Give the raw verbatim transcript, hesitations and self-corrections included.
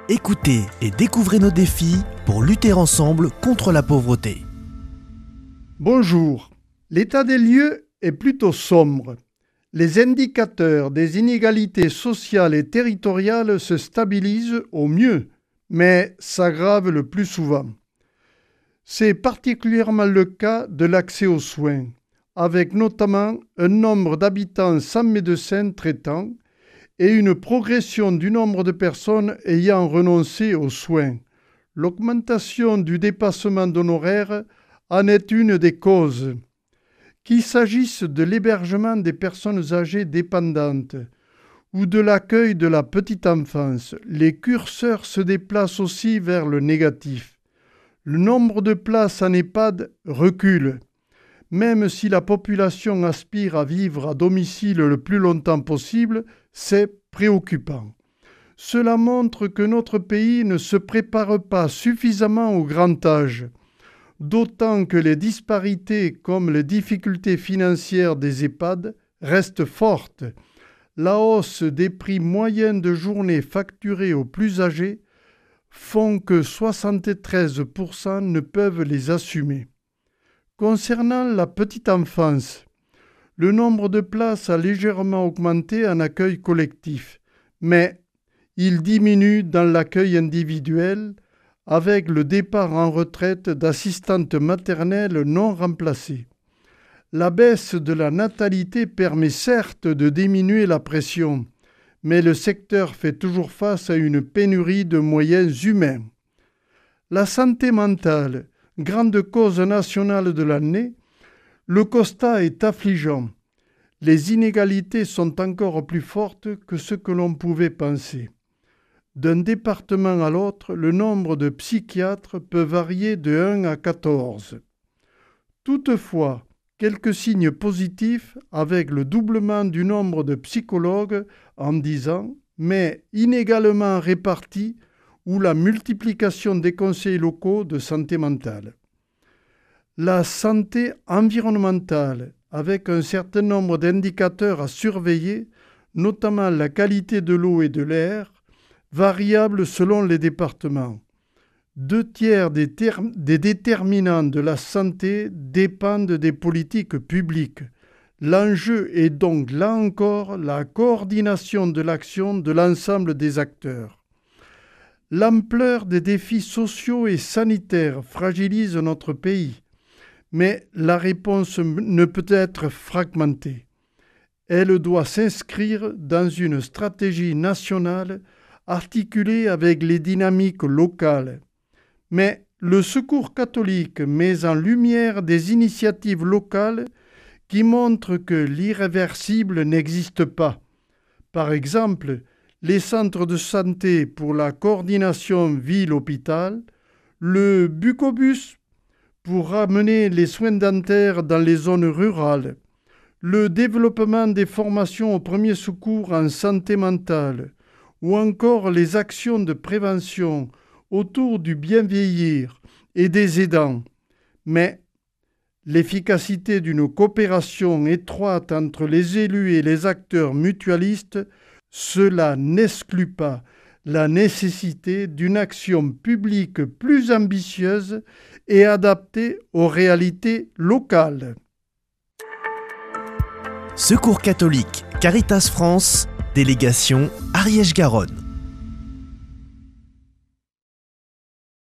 Écoutez et découvrez nos défis pour lutter ensemble contre la pauvreté. Bonjour. L'état des lieux est plutôt sombre. Les indicateurs des inégalités sociales et territoriales se stabilisent au mieux, mais s'aggravent le plus souvent. C'est particulièrement le cas de l'accès aux soins, avec notamment un nombre d'habitants sans médecin traitant et une progression du nombre de personnes ayant renoncé aux soins. L'augmentation du dépassement d'honoraires en est une des causes. Qu'il s'agisse de l'hébergement des personnes âgées dépendantes ou de l'accueil de la petite enfance, les curseurs se déplacent aussi vers le négatif. Le nombre de places en EHPAD recule. Même si la population aspire à vivre à domicile le plus longtemps possible, c'est préoccupant. Cela montre que notre pays ne se prépare pas suffisamment au grand âge, d'autant que les disparités comme les difficultés financières des EHPAD restent fortes. La hausse des prix moyens de journée facturés aux plus âgés font que soixante-treize pour cent ne peuvent les assumer. Concernant la petite enfance, le nombre de places a légèrement augmenté en accueil collectif, mais il diminue dans l'accueil individuel avec le départ en retraite d'assistantes maternelles non remplacées. La baisse de la natalité permet certes de diminuer la pression, mais le secteur fait toujours face à une pénurie de moyens humains. La santé mentale, grande cause nationale de l'année, le constat est affligeant. Les inégalités sont encore plus fortes que ce que l'on pouvait penser. D'un département à l'autre, le nombre de psychiatres peut varier de un à quatorze. Toutefois, quelques signes positifs avec le doublement du nombre de psychologues en dix ans, mais inégalement répartis, ou la multiplication des conseils locaux de santé mentale. La santé environnementale, avec un certain nombre d'indicateurs à surveiller, notamment la qualité de l'eau et de l'air, variable selon les départements. Deux tiers des, term- des déterminants de la santé dépendent des politiques publiques. L'enjeu est donc, là encore, la coordination de l'action de l'ensemble des acteurs. L'ampleur des défis sociaux et sanitaires fragilise notre pays, mais la réponse ne peut être fragmentée. Elle doit s'inscrire dans une stratégie nationale articulée avec les dynamiques locales. Mais le Secours catholique met en lumière des initiatives locales qui montrent que l'irréversible n'existe pas. Par exemple, les centres de santé pour la coordination ville-hôpital, le Bucobus pour ramener les soins dentaires dans les zones rurales, le développement des formations aux premiers secours en santé mentale, ou encore les actions de prévention autour du bien vieillir et des aidants. Mais l'efficacité d'une coopération étroite entre les élus et les acteurs mutualistes, cela n'exclut pas la nécessité d'une action publique plus ambitieuse et adaptée aux réalités locales. Secours catholique Caritas France, délégation Ariège-Garonne.